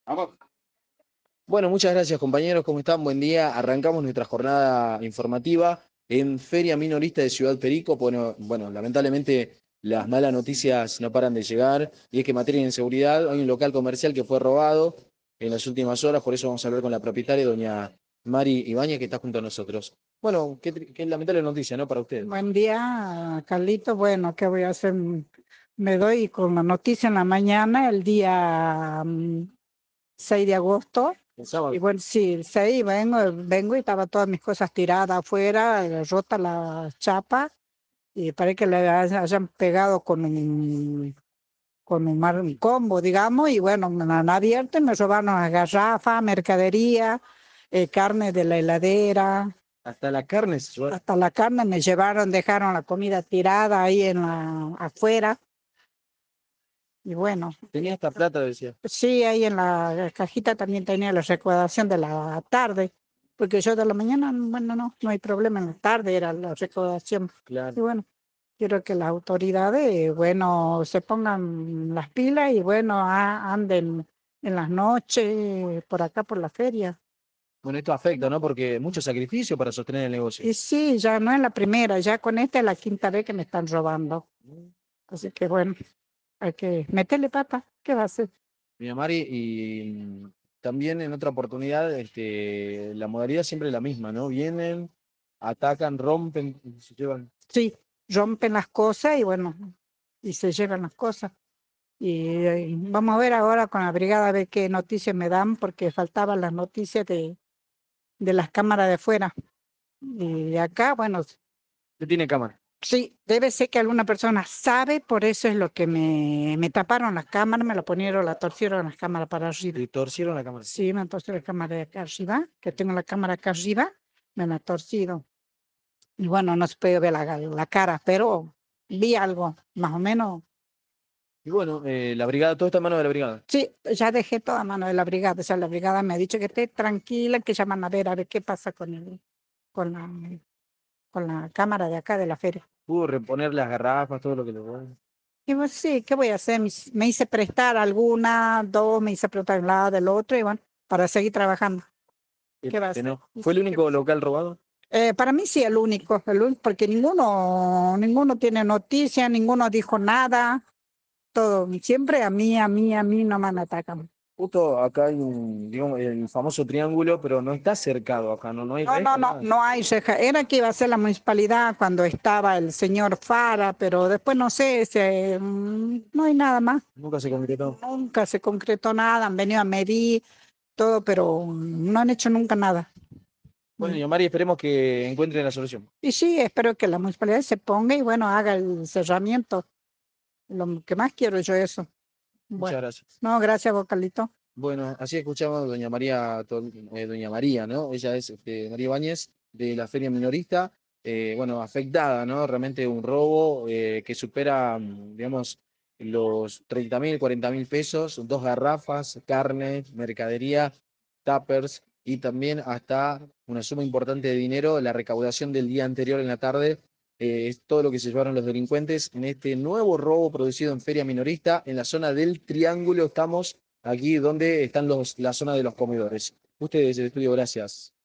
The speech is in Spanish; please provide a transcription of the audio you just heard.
Vamos. Bueno, muchas gracias compañeros, ¿cómo están? Buen día. Arrancamos nuestra jornada informativa en Feria Minorista de Ciudad Perico. Bueno, lamentablemente las malas noticias no paran de llegar y es que en materia de inseguridad hay un local comercial que fue robado en las últimas horas, por eso vamos a hablar con la propietaria, doña Mari Ibáñez, que está junto a nosotros. Bueno, qué lamentable noticia, ¿no? Para ustedes. Buen día, Carlito. Bueno, ¿qué voy a hacer? Me doy con la noticia en la mañana, el día 6 de agosto. El Y sábado. bueno, sí, el 6 vengo y estaba todas mis cosas tiradas afuera, rota la chapa, y parece que le hayan pegado un combo, digamos, y bueno, me han abierto y me robaron las garrafas, mercadería, carne de la heladera. Hasta la carne se llevó. Hasta la carne me llevaron, dejaron la comida tirada ahí afuera. Y bueno, Tenía esta plata, decía. sí, ahí en la cajita también tenía la recaudación de la tarde, porque yo de la mañana, bueno, no hay problema, en la tarde era la recaudación. Claro. Y bueno, quiero que las autoridades, bueno, se pongan las pilas y bueno, anden en las noches por acá por la feria. Bueno, esto afecta, ¿no? Porque mucho sacrificio para sostener el negocio. Y sí, ya no es la primera, ya con esta es la quinta vez que me están robando. Así que bueno, hay que meterle pata. ¿Qué va a hacer? Mira, Mari, y también en otra oportunidad, la modalidad siempre es la misma, ¿no? Vienen, atacan, rompen, y se llevan. Sí, rompen las cosas y bueno, y se llevan las cosas. Y vamos a ver ahora con la brigada a ver qué noticias me dan, porque faltaban las noticias de las cámaras de fuera. Y de acá, bueno, ¿Usted tiene cámara? sí, debe ser que alguna persona sabe, por eso es lo que me taparon las cámaras, me la ponieron, la torcieron las cámaras para arriba. ¿Le torcieron la cámara? Sí, me han torcido la cámara de acá arriba, que tengo la cámara acá arriba, me la han torcido. Y bueno, no se puede ver la cara, pero vi algo, más o menos. Y bueno, la brigada, todo está en manos de la brigada. Sí, ya dejé toda mano de la brigada. O sea, la brigada me ha dicho que esté tranquila, que llaman a ver qué pasa con la, con la cámara de acá de la feria. Pudo reponer las garrafas, todo lo que le robaron. Y pues sí, ¿qué voy a hacer? Me hice prestar alguna, dos, me hice prestar de un lado, del otro, y bueno, para seguir trabajando. ¿Qué va a hacer? ¿No? ¿Fue el único local robado? Para mí sí, el único, porque ninguno tiene noticia, ninguno dijo nada, todo, siempre a mí no me atacan. Justo acá hay digamos, el famoso triángulo, pero no está cercado acá, no hay reja, nada. No hay reja. Era que iba a ser la municipalidad cuando estaba el señor Fara, pero después no sé, no hay nada más. Nunca se concretó. Nunca se concretó nada, han venido a medir todo, pero no han hecho nunca nada. Bueno, y Mari, esperemos que encuentren la solución. Y sí, espero que la municipalidad se ponga y bueno, haga el cerramiento. Lo que más quiero yo eso. Muchas Bueno, gracias. no, gracias, Vocalito. Bueno, así escuchamos a doña María, doña María, ¿no? Ella es María Ibáñez de la Feria Minorista, bueno, afectada, ¿no? Realmente un robo que supera, digamos, los 30.000, 40.000 pesos, dos garrafas, carne, mercadería, tuppers y también hasta una suma importante de dinero. La recaudación del día anterior en la tarde es todo lo que se llevaron los delincuentes en este nuevo robo producido en Feria Minorista en la zona del Triángulo. Estamos aquí donde están la zona de los comedores. Ustedes, el estudio, gracias.